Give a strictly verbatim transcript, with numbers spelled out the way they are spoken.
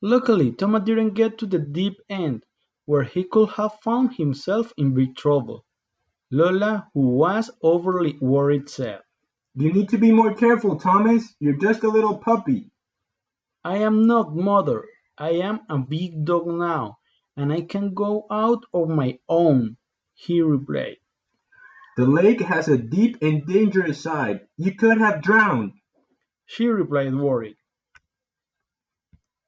Luckily, Thomas didn't get to the deep end, where he could have found himself in big trouble. Lola, who was overly worried, said, You need to be more careful, Thomas. You're just a little puppy. I am not mother. I am a big dog now, and I can go out on my own, he replied. The lake has a deep and dangerous side. You could have drowned. She replied, worried.